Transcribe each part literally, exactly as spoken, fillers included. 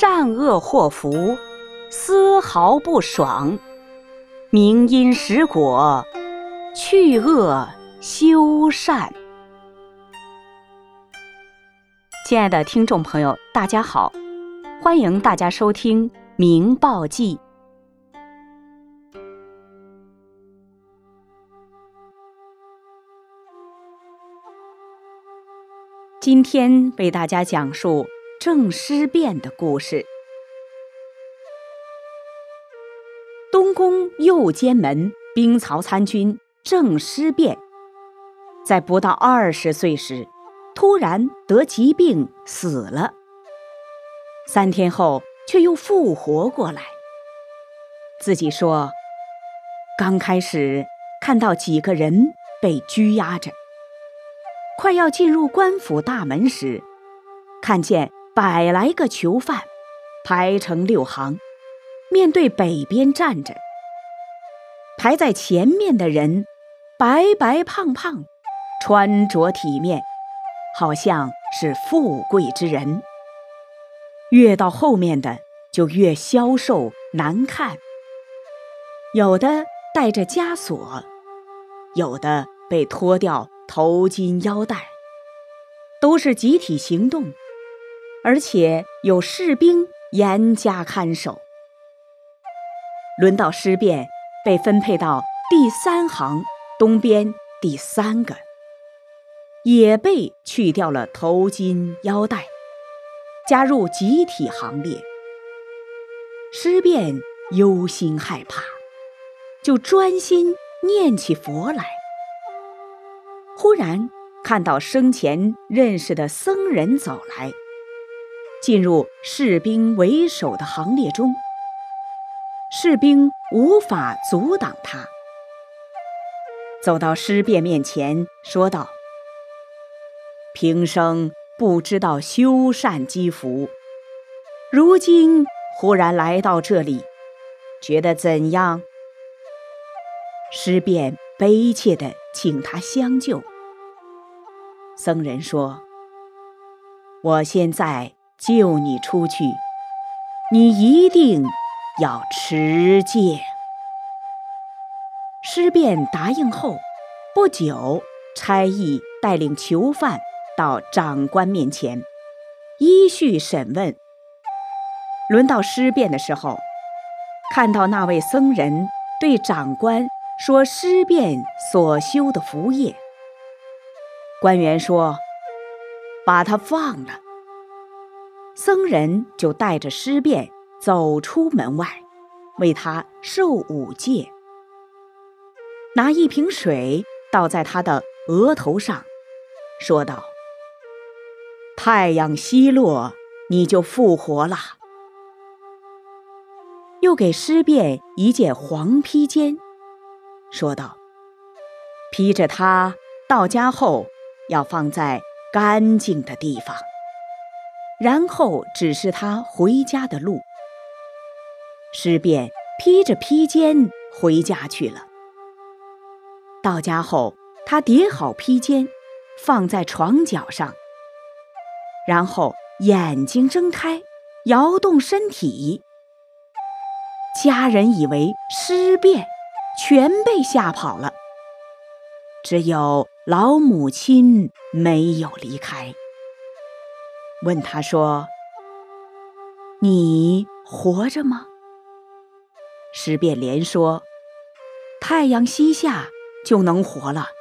善恶祸福，丝毫不爽。明因实果，去恶修善。亲爱的听众朋友，大家好，欢迎大家收听《明报记》。今天为大家讲述郑师辩的故事。东宫右监门兵曹参军郑师辩，在不到二十岁时，突然得疾病死了。三天后，却又复活过来。自己说，刚开始看到几个人被拘押着，快要进入官府大门时，看见百来个囚犯排成六行，面对北边站着。排在前面的人白白胖胖，穿着体面，好像是富贵之人。越到后面的就越消瘦难看，有的带着枷锁，有的被脱掉头巾腰带，都是集体行动，而且有士兵严加看守。轮到师辩被分配到第三行东边第三个，也被去掉了头巾腰带，加入集体行列。师辩忧心害怕，就专心念起佛来。忽然看到生前认识的僧人走来，进入士兵为首的行列中，士兵无法阻挡他。走到师辩面前，说道：“平生不知道修善积福，如今忽然来到这里，觉得怎样？”师辩悲切地请他相救。僧人说：“我现在救你出去，你一定要持戒。”师辩答应后，不久差役带领囚犯到长官面前，依序审问。轮到师辩的时候，看到那位僧人对长官说师辩所修的福业。官员说：“把他放了。”僧人就带着师辩走出门外，为他受五戒，拿一瓶水倒在他的额头上，说道：“太阳西落，你就复活了。”又给师辩一件黄披肩，说道：“披着它到家后，要放在干净的地方，然后指示他回家的路。”师辩披着披肩回家去了。到家后，他叠好披肩，放在床脚上，然后眼睛睁开，摇动身体。家人以为师辩全被吓跑了，只有老母亲没有离开。问他说：“你活着吗？”师辩连说：“太阳西下就能活了。”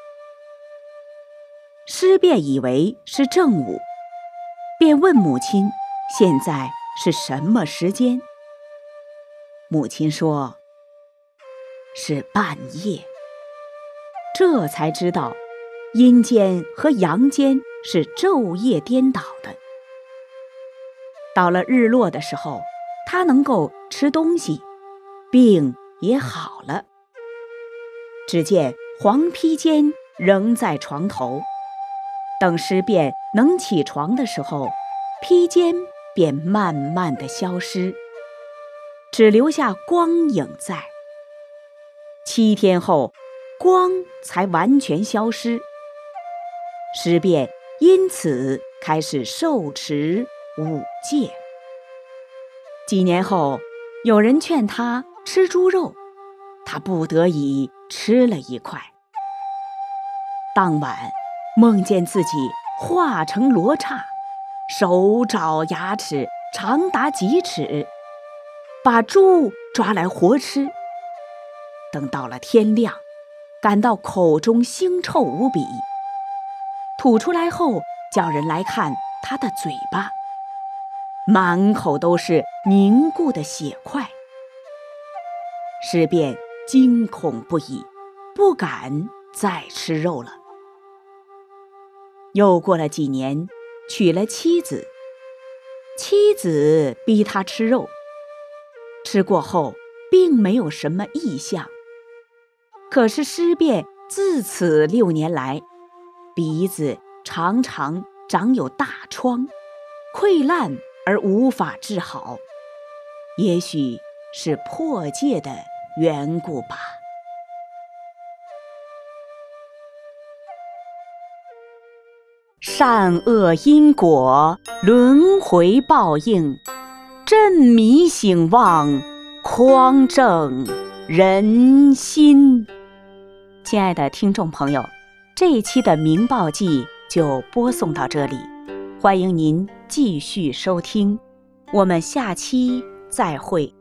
师辩以为是正午，便问母亲现在是什么时间。母亲说：“是半夜。”这才知道阴间和阳间是昼夜颠倒的。到了日落的时候，他能够吃东西，病也好了。只见黄披肩仍在床头，等师辩能起床的时候，披肩便慢慢地消失，只留下光影在。七天后，光才完全消失。师辩因此开始受持五戒。 几年后，有人劝他吃猪肉，他不得已吃了一块。当晚梦见自己化成罗刹，手爪牙齿长达几尺，把猪抓来活吃。等到了天亮，感到口中腥臭无比，吐出来后叫人来看他的嘴巴，满口都是凝固的血块。尸变惊恐不已，不敢再吃肉了。又过了几年，娶了妻子，妻子逼他吃肉，吃过后并没有什么异象。可是尸变自此六年来，鼻子常常长有大疮，溃烂而无法治好，也许是破戒的缘故吧。善恶因果，轮回报应，振迷醒望，匡正人心。亲爱的听众朋友，这一期的《明报记》就播送到这里，欢迎您继续收听，我们下期再会。